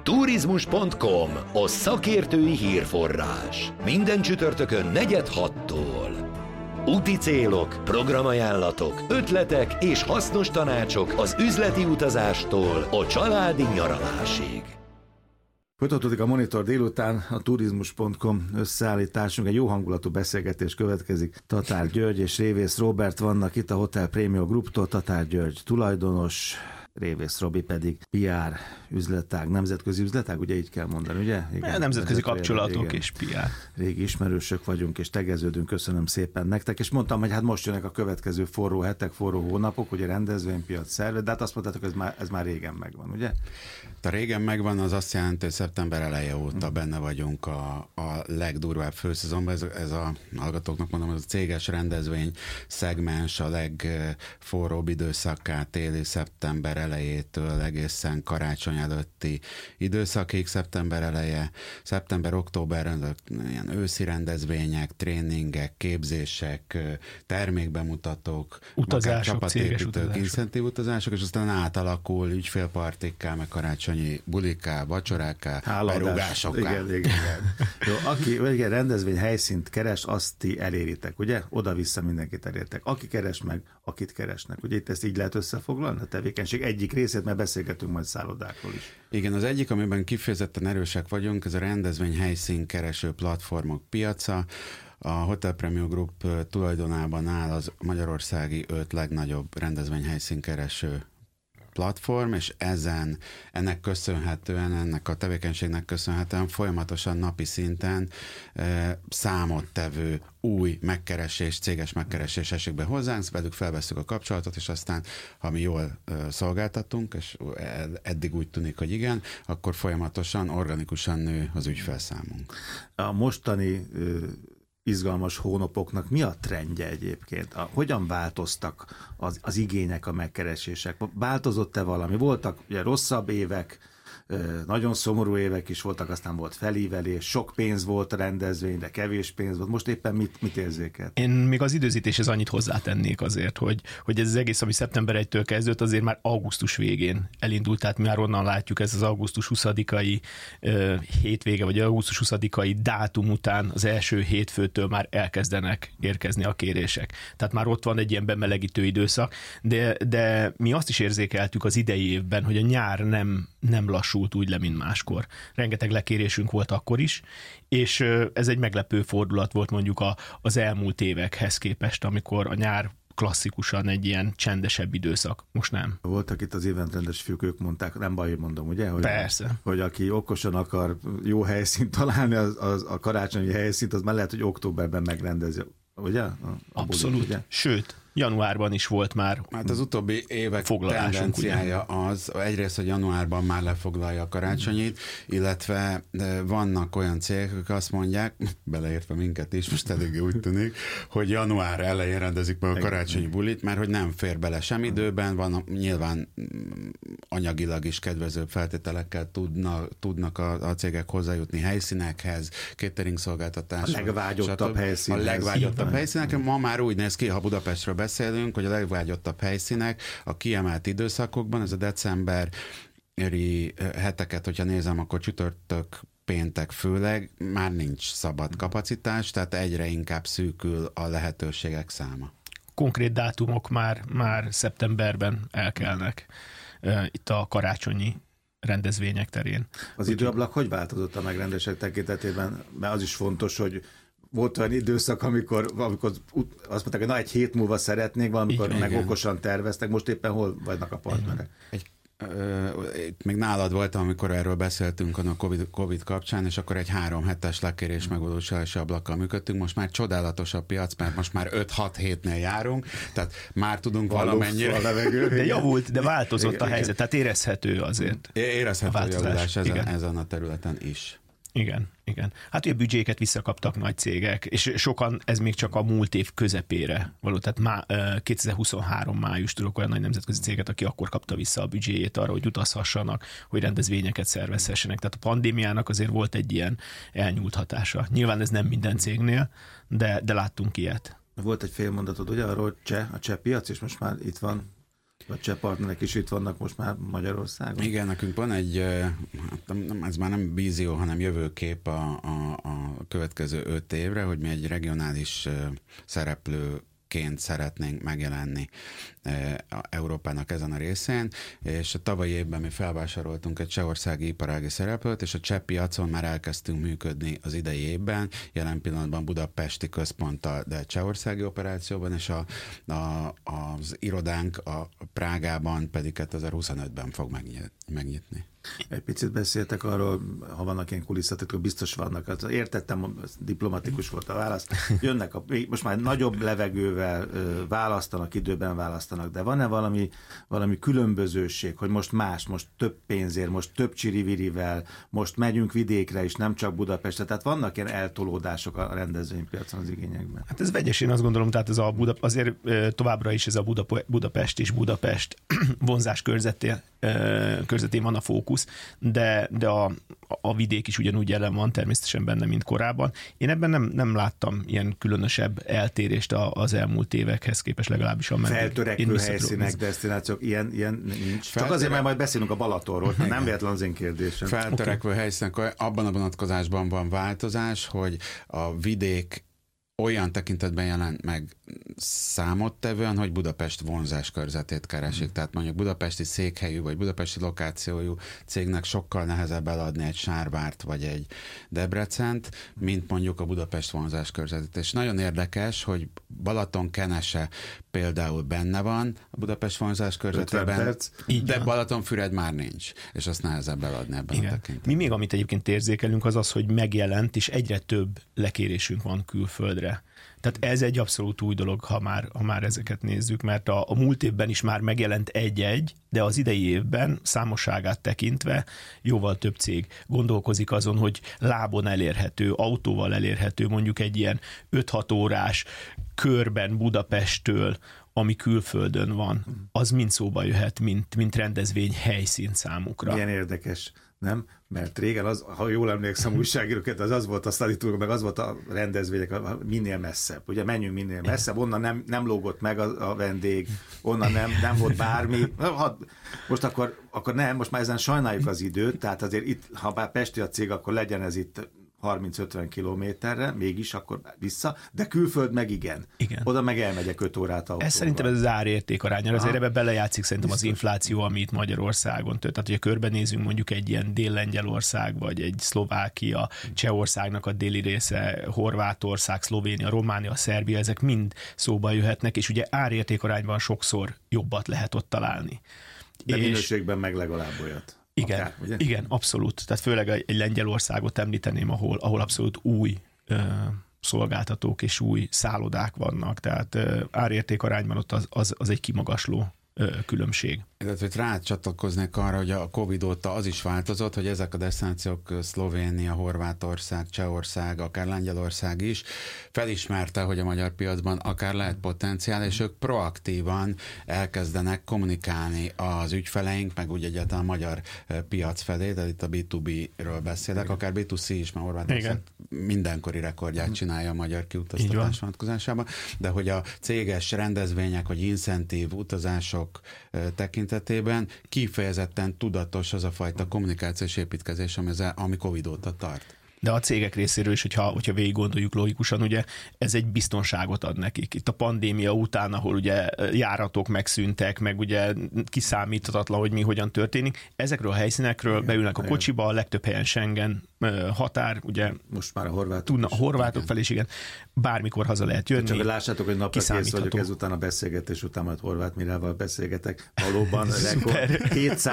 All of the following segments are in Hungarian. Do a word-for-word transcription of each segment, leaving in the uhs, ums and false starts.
Turizmus pont com, a szakértői hírforrás. Minden csütörtökön negyed hattól. Úti célok, programajánlatok, ötletek és hasznos tanácsok az üzleti utazástól a családi nyaralásig. Folytatódik a Monitor délután, a Turizmus pont com összeállításunk, egy jó hangulatú beszélgetés következik. Tatár György és Révész Róbert vannak itt a Hotel Premium Grouptól. Tatár György tulajdonos, Révész Robi pedig pé er üzletág, nemzetközi üzletág, ugye így kell mondani, ugye? Igen, nemzetközi kapcsolatok igen. És pé er. Régi ismerősök vagyunk, és tegeződünk, köszönöm szépen nektek, és mondtam, hogy hát most jönnek a következő forró hetek, forró hónapok, ugye rendezvénypiac szerve, de hát azt mondtátok, ez már, ez már régen megvan, ugye? A régen megvan, az azt jelenti, hogy szeptember eleje óta benne vagyunk a, a legdurvább főszezonban. Ez, ez a hallgatóknak mondom, ez a céges rendezvény szegmens a legforróbb időszakát téli szeptember elejétől egészen karácsony előtti időszakig, szeptember eleje, szeptember-október ilyen őszi rendezvények, tréningek, képzések, termékbemutatók, utazások, csapatépítők, incentív utazások, és aztán átalakul ügyfélpartikká, meg karácsonyi buliká, vacsoráká, berúgásoká. Igen, igen, igen. Jó, aki igen, rendezvény helyszínt keres, azt ti eléritek, ugye? Oda-vissza mindenkit elértek. Aki keres meg, akit keresnek. Ugye itt ezt így lehet összefoglalni, a tevékenység egyik részét, mert beszélgetünk majd szállodákról is. Igen, az egyik, amiben kifejezetten erősek vagyunk, ez a rendezvény helyszín kereső platformok piaca. A Hotel Premium Group tulajdonában áll az magyarországi öt legnagyobb rendezvényhelyszín kereső platform, és ezen, ennek köszönhetően, ennek a tevékenységnek köszönhetően folyamatosan napi szinten e, számottevő új megkeresés, céges megkeresés esik be hozzánk, velük felvesszük a kapcsolatot, és aztán, ha mi jól e, szolgáltatunk, és eddig úgy tűnik, hogy igen, akkor folyamatosan, organikusan nő az ügyfelszámunk. A mostani izgalmas hónapoknak mi a trendje egyébként? A, hogyan változtak az, az igények, a megkeresések? Változott-e valami? Voltak ugye rosszabb évek, nagyon szomorú évek is voltak, aztán volt felívelés, sok pénz volt a rendezvény, de kevés pénz volt. Most éppen mit, mit érzékelt? Én még az időzítéshez annyit hozzátennék azért, hogy, hogy ez az egész, ami szeptember elsejétől kezdődött, azért már augusztus végén elindult, tehát mi már onnan látjuk, ez az augusztus huszadikai uh, hétvége, vagy augusztus huszadikai dátum után az első hétfőtől már elkezdenek érkezni a kérések. Tehát már ott van egy ilyen bemelegítő időszak, de, de mi azt is érzékeltük az idei évben, hogy a nyár nem, nem lassú úgy le, mint máskor. Rengeteg lekérésünk volt akkor is, és ez egy meglepő fordulat volt mondjuk a, az elmúlt évekhez képest, amikor a nyár klasszikusan egy ilyen csendesebb időszak. Most nem. Voltak itt az eventrendes fiúk, ők mondták, nem baj, mondom, ugye? Hogy, Persze. Hogy aki okosan akar jó helyszínt találni, az, az a karácsonyi helyszínt, az már lehet, hogy októberben megrendezi. Ugye? A, a Abszolút. Bulit, ugye? Sőt, januárban is volt már. Hát az utóbbi évek tendenciája az, egyrészt, hogy januárban már lefoglalja a karácsonyit, illetve vannak olyan cégek, akik azt mondják, beleértve minket is, most eléggé úgy tűnik, hogy január elején rendezik meg a karácsonyi bulit, mert hogy nem fér bele sem időben, van nyilván anyagilag is kedvezőbb feltételekkel tudna, tudnak a, a cégek hozzájutni helyszínekhez, catering szolgáltatáshoz. A legvágyottabb helyszínhez. A legvágyottabb helyszínek. Ma már úgy néz ki, ha Budapestről beszélünk, hogy a legvágyottabb helyszínek a kiemelt időszakokban, ez a decemberi heteket, hogyha nézem, akkor csütörtök, péntek főleg, már nincs szabad kapacitás, tehát egyre inkább szűkül a lehetőségek száma. Konkrét dátumok már, már szeptemberben elkelnek itt a karácsonyi rendezvények terén. Az időablak hogy változott a megrendezések tekintetében? Mert az is fontos, hogy volt olyan időszak, amikor, amikor azt mondták, hogy na, egy hét múlva szeretnék, valamikor meg igen. Okosan terveztek, most éppen hol vannak a partnerek? Egy, ö, itt még nálad voltam, amikor erről beszéltünk a COVID, COVID kapcsán, és akkor egy három hetes lekérés megvalósulási ablakkal működtünk. Most már csodálatos a piac, mert most már öt-hat hétnél járunk, tehát már tudunk valamennyire. De javult, de változott igen, a helyzet, igen. Tehát érezhető azért. Érezhető a javulás ezen, ezen a területen is. Igen, igen. Hát ugye büdzséket visszakaptak nagy cégek, és sokan, ez még csak a múlt év közepére való, tehát má, kétezer-huszonhárom május tudok olyan nagy nemzetközi céget, aki akkor kapta vissza a büdzséjét arra, hogy utazhassanak, hogy rendezvényeket szervezhessenek. Tehát a pandémiának azért volt egy ilyen elnyúlt hatása. Nyilván ez nem minden cégnél, de, de láttunk ilyet. Volt egy fél mondatod, ugye, arról cseh, a cseh piac, és most már itt van, vagy cseh partnerek is itt vannak most már Magyarországon. Igen, nekünk van egy nem, ez már nem vízió, hanem jövőkép a, a, a következő öt évre, hogy mi egy regionális szereplő ként szeretnénk megjelenni Európának ezen a részén, és a tavalyi évben mi felvásároltunk egy csehországi iparági szereplőt, és a cseh piacon már elkezdtünk működni az idei évben, jelen pillanatban budapesti központtal, de csehországi operációban, és a, a, az irodánk a Prágában pedig kétezer-huszonötben fog megnyitni. Egy picit beszéltek arról, ha vannak ilyen kulisszatitkok, biztos vannak. Az értettem, diplomatikus volt a válasz. Jönnek, a, most már nagyobb levegővel választanak, időben választanak, de van-e valami, valami különbözőség, hogy most más, most több pénzért, most több csirivirivel, most megyünk vidékre is, nem csak Budapestre. Tehát vannak ilyen eltolódások a rendezvénypiacon az igényekben. Hát ez vegyes, én azt gondolom, tehát ez a Buda, azért továbbra is ez a Budapest és Budapest vonzás körzetén, körzetén van a fókusz, de, de a, a vidék is ugyanúgy jelen van természetesen benne, mint korábban. Én ebben nem, nem láttam ilyen különösebb eltérést az elmúlt évekhez képest, legalábbis a feltörekvő helyszínek, desztinációk, ilyen, ilyen nincs. Feltörek... Csak azért, mert majd beszélünk a Balatonról, nem véletlen az én kérdésem. Feltörekvő okay. helyszínek, abban a vonatkozásban van változás, hogy a vidék olyan tekintetben jelent meg számottevően, hogy Budapest vonzás körzetét keresik. Mm. Tehát mondjuk budapesti székhelyű vagy budapesti lokációjú cégnek sokkal nehezebb eladni egy Sárvárt vagy egy Debrecent, mint mondjuk a Budapest vonzás körzetét. És nagyon érdekes, hogy Balaton-Kenese például benne van a Budapest vonzás körzetében, de Balatonfüred már nincs, és azt nehezebb eladni ebben Igen. a tekintetben. Mi még, amit egyébként érzékelünk, az az, hogy megjelent, és egyre több lekérésünk van külföldre. Tehát ez egy abszolút új dolog, ha már, ha már ezeket nézzük, mert a, a múlt évben is már megjelent egy-egy, de az idei évben számosságát tekintve jóval több cég gondolkozik azon, hogy lábon elérhető, autóval elérhető, mondjuk egy ilyen öt-hat órás körben Budapesttől, ami külföldön van, az mind szóba jöhet, mint, mint rendezvény helyszín számukra. Milyen érdekes, nem? Mert régen, az, ha jól emlékszem, újságíróként, az az volt a sztaditúrok, meg az volt a rendezvények, minél messzebb. Ugye menjünk minél messzebb, onnan nem, nem lógott meg a, a vendég, onnan nem, nem volt bármi. Ha, most akkor, akkor nem, most már ezen sajnáljuk az időt, tehát azért itt, ha bár pesti a cég, akkor legyen ez itt harminc-ötven kilométerre, mégis akkor vissza, de külföld meg igen. igen. Oda meg elmegyek öt órát autóval. Ez szerintem ez az árérték aránya. Azért ebbe belejátszik szerintem Biztos. Az infláció, ami itt Magyarországon tört. Tehát, hogyha körbenézünk mondjuk egy ilyen Dél-Lengyelország, vagy egy Szlovákia, Csehországnak a déli része, Horvátország, Szlovénia, Románia, Szerbia, ezek mind szóba jöhetnek, és ugye árérték arányban sokszor jobbat lehet ott találni. De és... minőségben meg legalább olyat. Igen, Akár, igen, abszolút. Tehát főleg egy Lengyelországot említeném, ahol, ahol abszolút új ö, szolgáltatók és új szállodák vannak. Tehát ö, árérték arányban ott az, az, az egy kimagasló ö, különbség. Illetve rácsatlakoznék arra, hogy a Covid óta az is változott, hogy ezek a desztinációk, Szlovénia, Horvátország, Csehország, akár Lengyelország is felismerte, hogy a magyar piacban akár lehet potenciál, és ők proaktívan elkezdenek kommunikálni az ügyfeleink, meg úgy egyáltalán a magyar piac felé, de itt a bé kettő bé-ről beszélek, Igen. akár bé kettő cé is, mert Horvátország mindenkori rekordját csinálja a magyar kiutaztatás vonatkozásában, de hogy a céges rendezvények, vagy incentív utazások tekintetében kifejezetten tudatos az a fajta kommunikációs építkezés, ami, ami Covid óta tart. De a cégek részéről is, hogyha, hogyha végig gondoljuk logikusan, ugye ez egy biztonságot ad nekik. Itt a pandémia után, ahol ugye járatok megszűntek, meg ugye kiszámíthatatlan, hogy mi hogyan történik, ezekről a helyszínekről igen, beülnek a kocsiba, a legtöbb helyen Schengen határ, ugye most már a horvátok, tudna, a horvátok felé is, igen, bármikor haza lehet jönni. Csak lássátok, hogy napra kész vagyok ezután a beszélgetés után, majd Horváth Mirával beszélgetek. Valóban rekord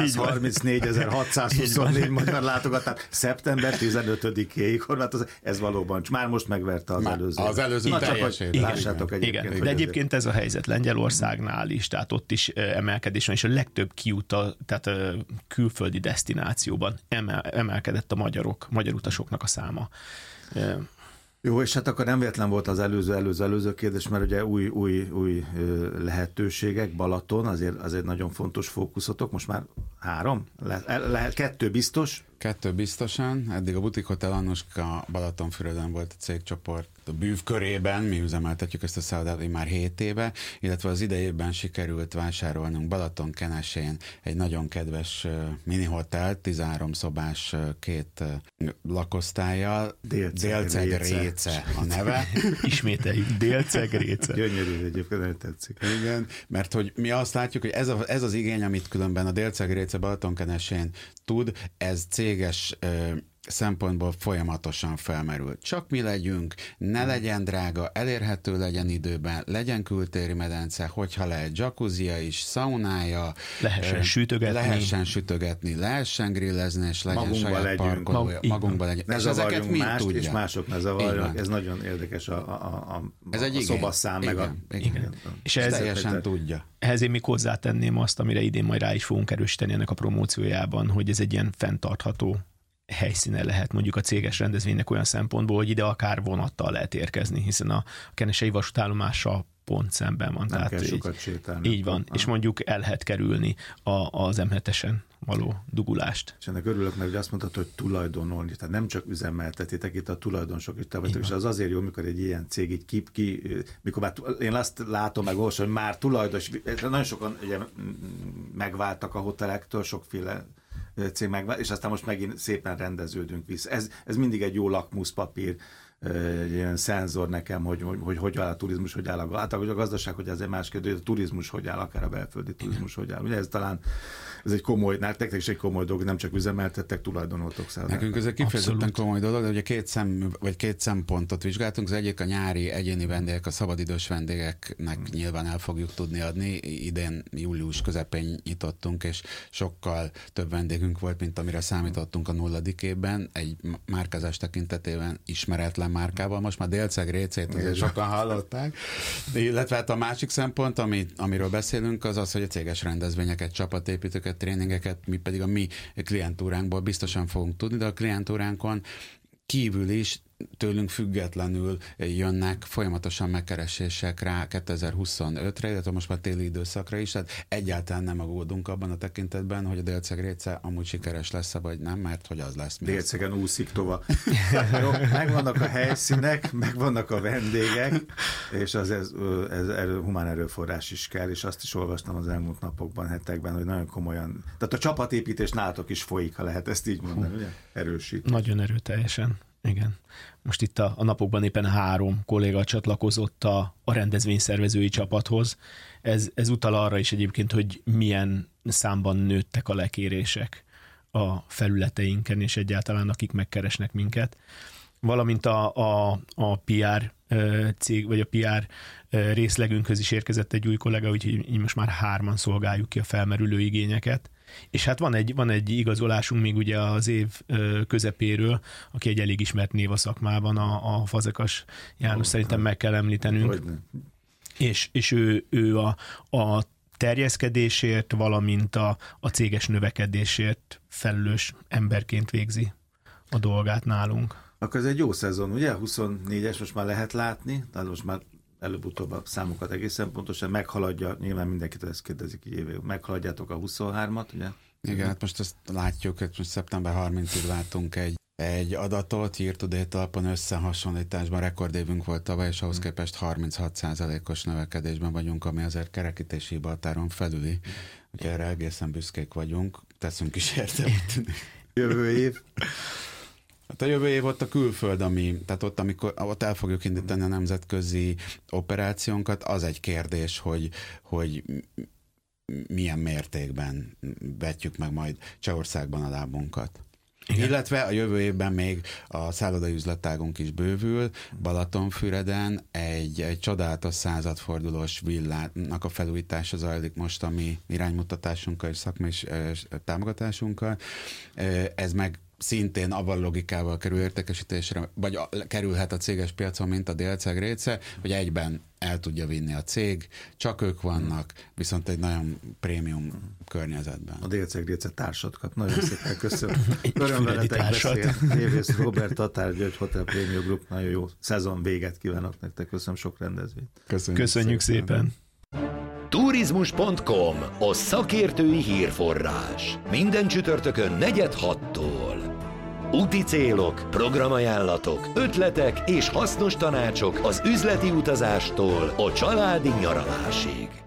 kétszázharmincnégyezer-hatszázhuszonnégy magyar látogatás szeptember tizenötödikéig Horváth, ez valóban, már most megverte az már előző. Az előző teljesét. Lássátok egyébként. Igen, de egyébként ez a helyzet Lengyelországnál is, tehát ott is emelkedés van, és a legtöbb kiuta, tehát külföldi desztinációban emel, emelkedett a magyarok, magyar utasoknak a száma. Jó, és hát akkor nem véletlen volt az előző, előző, előző kérdés, mert ugye új, új, új lehetőségek, Balaton, azért, azért nagyon fontos fókuszotok, most már három? Le, le, kettő biztos, Kettő biztosan. Eddig a Butik Hotel Annuska Balatonfüreden volt a cégcsoport a bűv körében, mi üzemeltetjük ezt a szállodát már hét éve, illetve az idejében sikerült vásárolnunk Balatonkenesén egy nagyon kedves mini hotel, tizenhárom szobás, két lakosztállyal. Délceg Réce a neve. Ismételjük, Délceg Réce. Gyönyörű, egyébként nem tetszik. Igen, mert hogy mi azt látjuk, hogy ez, a, ez az igény, amit különben a Délceg Réce Balatonkenesén tud, ez céges ö, szempontból folyamatosan felmerül. Csak mi legyünk, ne legyen drága, elérhető legyen időben, legyen kültéri medence, hogyha lehet jacuzzia is, szaunája, lehessen ö, sütögetni, lehessen sütögetni, lehessen grillezni, és legyen magunkba saját legyünk. parkolója, Mag, magunkba legyünk. Ne és ezeket mi mást, tudja. És mások ne zavarjanak. Ez nagyon érdekes a, a, a, Ez a, egy a igény. szobaszám, meg a... Igen, igen. igen. És És ez teljesen tudja. Ehhez én még hozzátenném azt, amire idén majd rá is fogunk erősíteni ennek a promóciójában, hogy ez egy ilyen fenntartható helyszíne lehet mondjuk a céges rendezvénynek olyan szempontból, hogy ide akár vonattal lehet érkezni, hiszen a kenesei vasútállomással pont szemben van. Nem tehát kell így, sokat sétálni. így van, és mondjuk el lehet kerülni a, az em hetesen való dugulást. És ennek örülök, mert azt mondtad, hogy tulajdonolni, tehát nem csak üzemeltetitek, itt a tulajdonosok is te vagytok, és az azért jó, mikor egy ilyen cég így ki, ki mikor már, én azt látom meg olvasom, hogy már tulajdonos, nagyon sokan ugye, megváltak a hotelektől, sokféle cég megvált, és aztán most megint szépen rendeződünk vissza. Ez, ez mindig egy jó lakmuszpapír, egy ilyen szenzor nekem, hogy hogy, hogy, hogy áll a turizmus, hogy áll a, hát, hogy a gazdaság, hogy ez egy más kérdés, a turizmus hogy áll, akár a belföldi turizmus hogy áll. Ugye ez talán ez egy komoly, nektek is egy komoly dolog, nem csak üzemeltettek, tulajdonoltok szállást. Nekünk ez egy kifejezetten komoly dolog, de ugye két, szem, vagy két szempontot vizsgáltunk. Az egyik a nyári egyéni vendégek, a szabadidős vendégeknek hmm. nyilván el fogjuk tudni adni. Idén július közepén nyitottunk, és sokkal több vendégünk volt, mint amire számítottunk a nulladik évben. Egy márkázás tekintetében ismeretlen márkával, most már Délceg Récét azért sokan hallották. Illetve hát a másik szempont, ami, amiről beszélünk, az az, hogy a céges rendezvényeket, csapatépítőket, tréningeket, mi pedig a mi klientúránkból biztosan fogunk tudni, de a klientúránkon kívül is tőlünk függetlenül jönnek folyamatosan megkeresések rá kétezer-huszonötre, illetve most már téli időszakra is, tehát egyáltalán nem aggódunk abban a tekintetben, hogy a Délceg Réce amúgy sikeres lesz, vagy nem, mert hogy az lesz. Délcegen úszik tovább. Jó, megvannak a helyszínek, megvannak a vendégek, és az ez, ez erő, humán erőforrás is kell, és azt is olvastam az elmúlt napokban, hetekben, hogy nagyon komolyan, tehát a csapatépítés nálatok is folyik, ha lehet ezt így mondani, ugye? Erősít. Nagyon erőteljesen. Igen. Most itt a, a napokban éppen három kolléga csatlakozott a, a rendezvényszervezői csapathoz. Ez, ez utal arra is egyébként, hogy milyen számban nőttek a lekérések a felületeinken, és egyáltalán akik megkeresnek minket. Valamint a, a, a pé er cég, vagy a pé er részlegünkhöz is érkezett egy új kollega, úgyhogy így most már hárman szolgáljuk ki a felmerülő igényeket. És hát van egy, van egy igazolásunk még ugye az év közepéről, aki egy elég ismert név a szakmában, a, a Fazekas János, oh, szerintem meg kell említenünk. És, és ő, ő a, a terjeszkedésért, valamint a, a céges növekedésért felelős emberként végzi a dolgát nálunk. Akkor ez egy jó szezon, ugye? huszonnégyes most már lehet látni, tehát most már előbb-utóbb a számokat egészen pontosan meghaladja, nyilván mindenkit ezt kérdezik így, meghaladjátok a huszonhármat, ugye? Igen, hát most ezt látjuk, hogy most szeptember harmincadikáig látunk egy, egy adatot, year to date alapon összehasonlításban rekordévünk volt tavaly, és ahhoz képest harminchat százalékos növekedésben vagyunk, ami azért kerekítési határon felüli, úgyhogy erre egészen büszkék vagyunk, teszünk is érte. Jövő év? Hát a jövő év ott a külföld, ami, tehát ott, amikor, ott el fogjuk indítani a nemzetközi operációnkat, az egy kérdés, hogy, hogy milyen mértékben vetjük meg majd Csehországban a lábunkat. Igen. Illetve a jövő évben még a szállodai üzletágunk is bővül, Balatonfüreden egy, egy csodálatos századfordulós villának a felújítása zajlik most a mi iránymutatásunkkal és szakmai támogatásunkkal. Ez meg szintén avval logikával kerül értékesítésre, vagy a, kerülhet a céges piacon, mint a Délceg Réce, hogy egyben el tudja vinni a cég, csak ők vannak, viszont egy nagyon prémium környezetben. A Délceg Réce társat kap. Nagyon szépen köszönöm. Öröm veletek beszélt. Tévész Róbert, Tatár György, Hotel Premium Group. Nagyon jó szezon véget kívánok nektek. Köszönöm sok rendezvényt. Köszönjük, Köszönjük szépen. szépen. Turizmus pont com, a szakértői hírforrás. Minden csütörtökön negyed hattól. Úti célok, programajánlatok, ötletek és hasznos tanácsok az üzleti utazástól a családi nyaralásig.